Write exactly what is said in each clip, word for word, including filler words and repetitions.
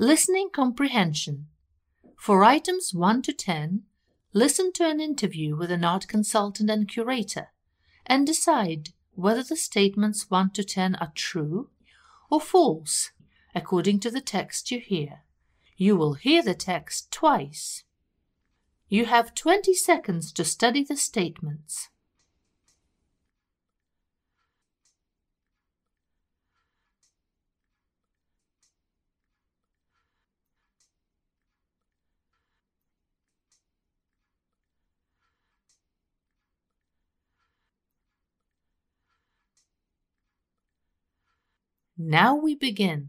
Listening comprehension. For items one to ten, listen to an interview with an art consultant and curator and decide whether the statements one to ten are true or false according to the text you hear. You will hear the text twice. You have twenty seconds to study the statements. Now we begin.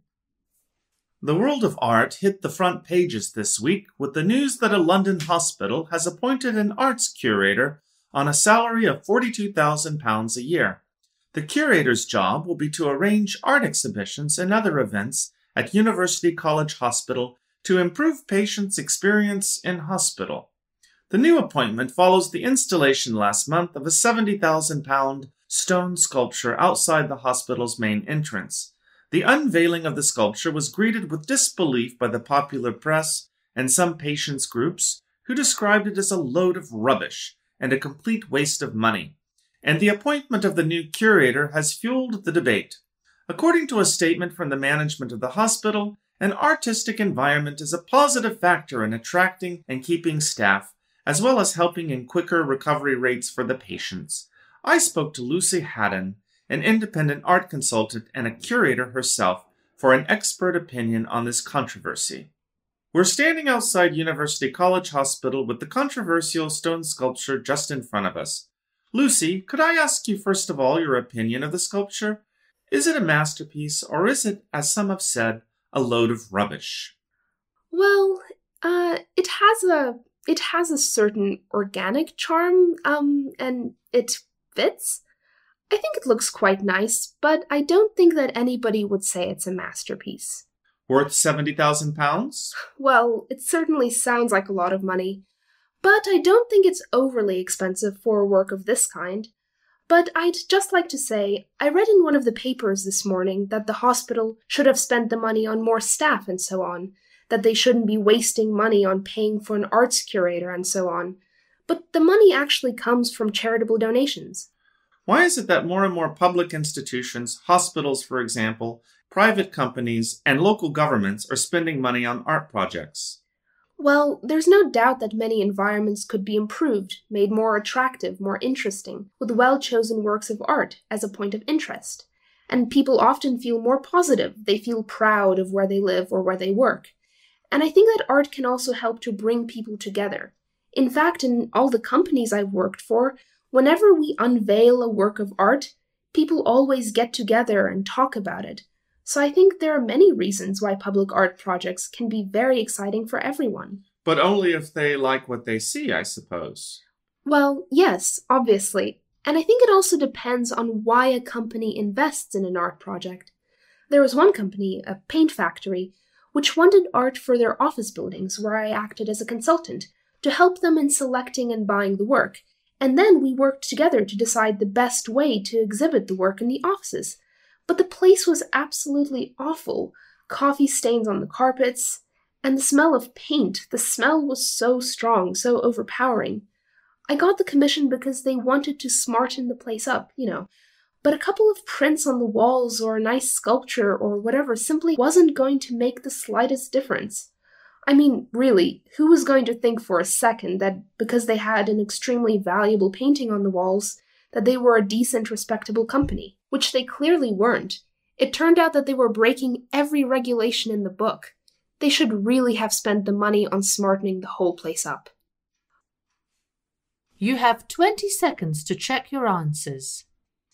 The world of art hit the front pages this week with the news that a London hospital has appointed an arts curator on a salary of forty-two thousand pounds a year. The curator's job will be to arrange art exhibitions and other events at University College Hospital to improve patients' experience in hospital. The new appointment follows the installation last month of a seventy thousand pound stone sculpture outside the hospital's main entrance. The unveiling of the sculpture was greeted with disbelief by the popular press and some patients' groups, who described it as a load of rubbish and a complete waste of money. And the appointment of the new curator has fueled the debate. According to a statement from the management of the hospital, an artistic environment is a positive factor in attracting and keeping staff, as well as helping in quicker recovery rates for the patients. I spoke to Lucy Haddon, an independent art consultant and a curator herself, for an expert opinion on this controversy. We're standing outside University College Hospital with the controversial stone sculpture just in front of us. Lucy, could I ask you first of all your opinion of the sculpture? Is it a masterpiece, or is it, as some have said, a load of rubbish? Well, uh, it has a it has a certain organic charm, um, and it fits. I think it looks quite nice, but I don't think that anybody would say it's a masterpiece. Worth seventy thousand pounds? Well, it certainly sounds like a lot of money, but I don't think it's overly expensive for a work of this kind. But I'd just like to say, I read in one of the papers this morning that the hospital should have spent the money on more staff and so on, that they shouldn't be wasting money on paying for an arts curator and so on. But the money actually comes from charitable donations. Why is it that more and more public institutions, hospitals for example, private companies, and local governments are spending money on art projects? Well, there's no doubt that many environments could be improved, made more attractive, more interesting, with well-chosen works of art as a point of interest. And people often feel more positive, they feel proud of where they live or where they work. And I think that art can also help to bring people together. In fact, in all the companies I've worked for, whenever we unveil a work of art, people always get together and talk about it. So I think there are many reasons why public art projects can be very exciting for everyone. But only if they like what they see, I suppose. Well, yes, obviously. And I think it also depends on why a company invests in an art project. There was one company, a paint factory, which wanted art for their office buildings, where I acted as a consultant, to help them in selecting and buying the work. And then we worked together to decide the best way to exhibit the work in the offices. But the place was absolutely awful. Coffee stains on the carpets, and the smell of paint. The smell was so strong, so overpowering. I got the commission because they wanted to smarten the place up, you know. But a couple of prints on the walls or a nice sculpture or whatever simply wasn't going to make the slightest difference. I mean, really, who was going to think for a second that because they had an extremely valuable painting on the walls, that they were a decent, respectable company, which they clearly weren't. It turned out that they were breaking every regulation in the book. They should really have spent the money on smartening the whole place up. You have twenty seconds to check your answers.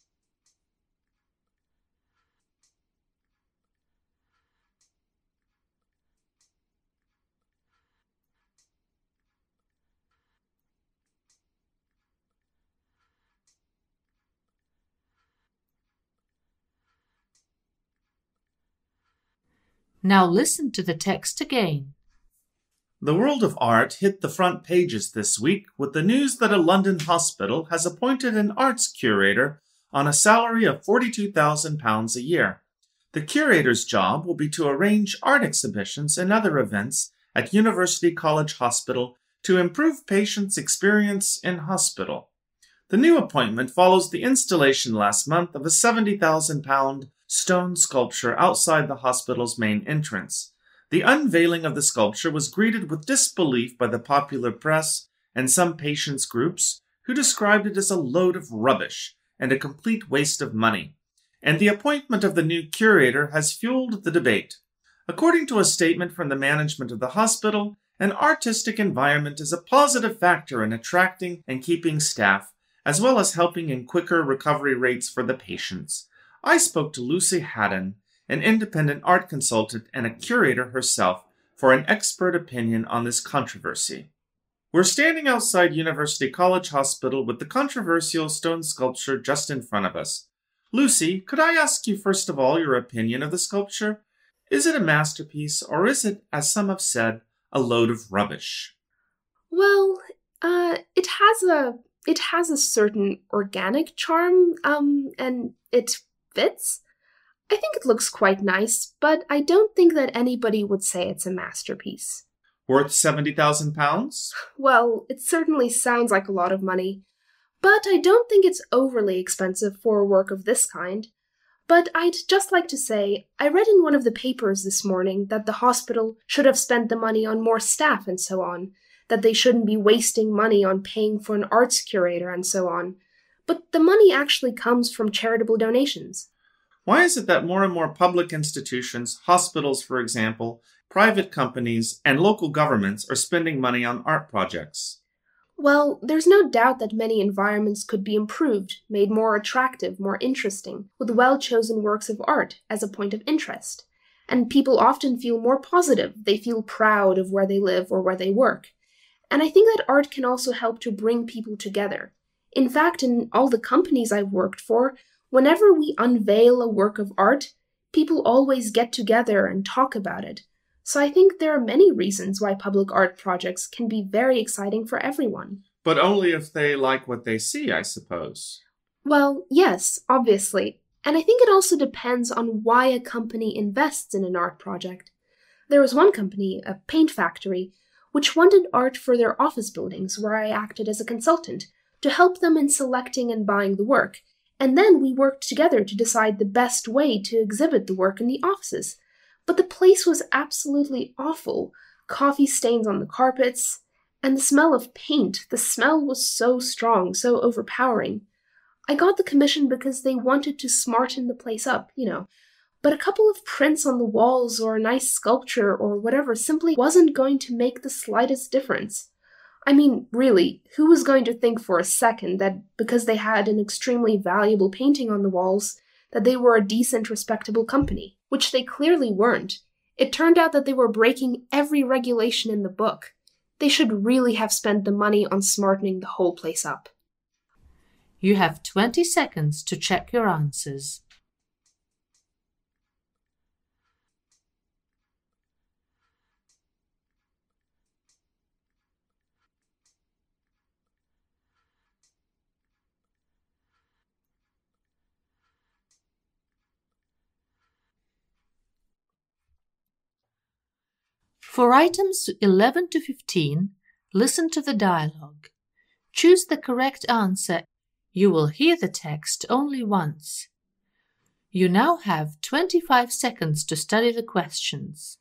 Now listen to the text again. The world of art hit the front pages this week with the news that a London hospital has appointed an arts curator on a salary of forty-two thousand pounds a year. The curator's job will be to arrange art exhibitions and other events at University College Hospital to improve patients' experience in hospital. The new appointment follows the installation last month of a seventy thousand pound stone sculpture outside the hospital's main entrance. The unveiling of the sculpture was greeted with disbelief by the popular press and some patients' groups, who described it as a load of rubbish and a complete waste of money. And the appointment of the new curator has fueled the debate. According to a statement from the management of the hospital, an artistic environment is a positive factor in attracting and keeping staff, as well as helping in quicker recovery rates for the patients. I spoke to Lucy Haddon, an independent art consultant and a curator herself, for an expert opinion on this controversy. We're standing outside University College Hospital with the controversial stone sculpture just in front of us. Lucy, could I ask you first of all your opinion of the sculpture? Is it a masterpiece, or is it, as some have said, a load of rubbish? Well, uh, it has a it has a certain organic charm, um, and it fits. I think it looks quite nice, but I don't think that anybody would say it's a masterpiece. Worth seventy thousand pounds? Well, it certainly sounds like a lot of money, but I don't think it's overly expensive for a work of this kind. But I'd just like to say, I read in one of the papers this morning that the hospital should have spent the money on more staff and so on, that they shouldn't be wasting money on paying for an arts curator and so on. But the money actually comes from charitable donations. Why is it that more and more public institutions, hospitals for example, private companies, and local governments are spending money on art projects? Well, there's no doubt that many environments could be improved, made more attractive, more interesting, with well-chosen works of art as a point of interest. And people often feel more positive. They feel proud of where they live or where they work. And I think that art can also help to bring people together. In fact, in all the companies I've worked for, whenever we unveil a work of art, people always get together and talk about it. So I think there are many reasons why public art projects can be very exciting for everyone. But only if they like what they see, I suppose. Well, yes, obviously. And I think it also depends on why a company invests in an art project. There was one company, a paint factory, which wanted art for their office buildings where I acted as a consultant to help them in selecting and buying the work. And then we worked together to decide the best way to exhibit the work in the offices. But the place was absolutely awful. Coffee stains on the carpets, and the smell of paint. The smell was so strong, so overpowering. I got the commission because they wanted to smarten the place up, you know. But a couple of prints on the walls or a nice sculpture or whatever simply wasn't going to make the slightest difference. I mean, really, who was going to think for a second that because they had an extremely valuable painting on the walls, that they were a decent, respectable company? Which they clearly weren't. It turned out that they were breaking every regulation in the book. They should really have spent the money on smartening the whole place up. You have twenty seconds to check your answers. For items eleven to fifteen, listen to the dialogue. Choose the correct answer. You will hear the text only once. You now have twenty-five seconds to study the questions.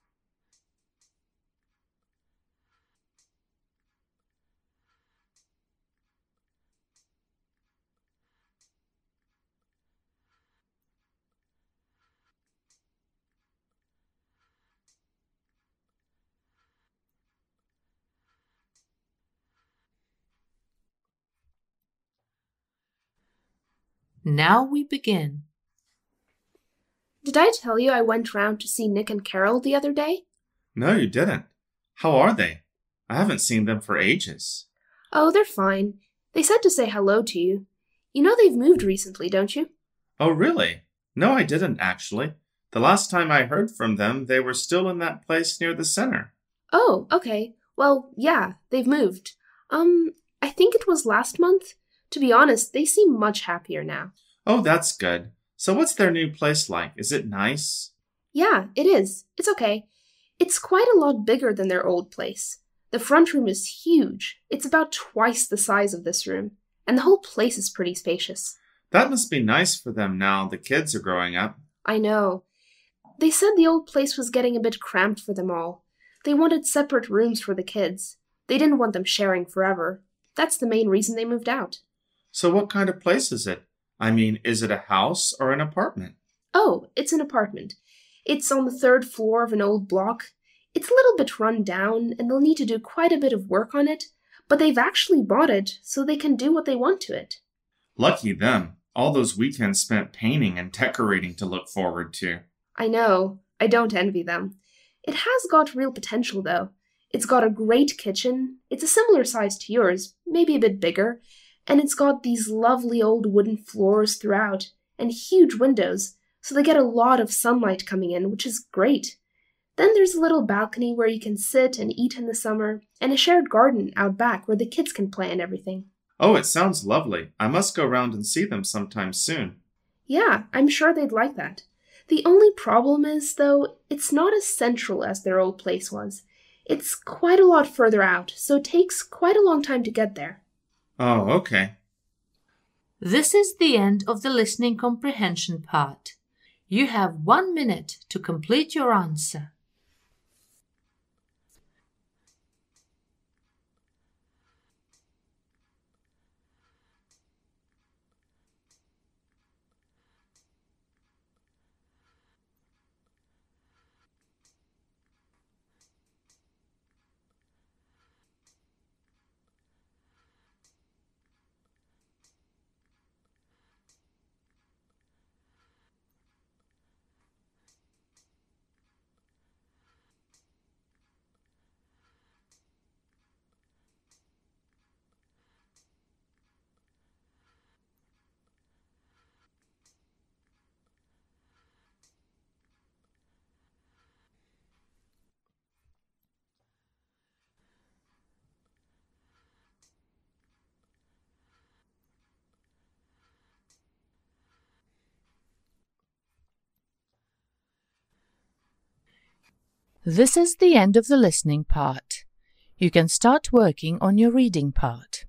Now we begin. Did I tell you I went round to see Nick and Carol the other day? No, you didn't. How are they? I haven't seen them for ages. Oh, they're fine. They said to say hello to you. You know they've moved recently, don't you? Oh, really? No, I didn't, actually. The last time I heard from them, they were still in that place near the center. Oh, okay. Well, yeah, they've moved. Um, I think it was last month. To be honest, they seem much happier now. Oh, that's good. So what's their new place like? Is it nice? Yeah, it is. It's okay. It's quite a lot bigger than their old place. The front room is huge. It's about twice the size of this room, and the whole place is pretty spacious. That must be nice for them now the kids are growing up. I know. They said the old place was getting a bit cramped for them all. They wanted separate rooms for the kids. They didn't want them sharing forever. That's the main reason they moved out. So what kind of place is it? I mean, is it a house or an apartment? Oh, it's an apartment. It's on the third floor of an old block. It's a little bit run down, and they'll need to do quite a bit of work on it, but they've actually bought it so they can do what they want to it. Lucky them. All those weekends spent painting and decorating to look forward to. I know. I don't envy them. It has got real potential, though. It's got a great kitchen. It's a similar size to yours, maybe a bit bigger, and it's got these lovely old wooden floors throughout, and huge windows, so they get a lot of sunlight coming in, which is great. Then there's a little balcony where you can sit and eat in the summer, and a shared garden out back where the kids can play and everything. Oh, it sounds lovely. I must go round and see them sometime soon. Yeah, I'm sure they'd like that. The only problem is, though, it's not as central as their old place was. It's quite a lot further out, so it takes quite a long time to get there. Oh, okay. This is the end of the listening comprehension part. You have one minute to complete your answer. This is the end of the listening part. You can start working on your reading part.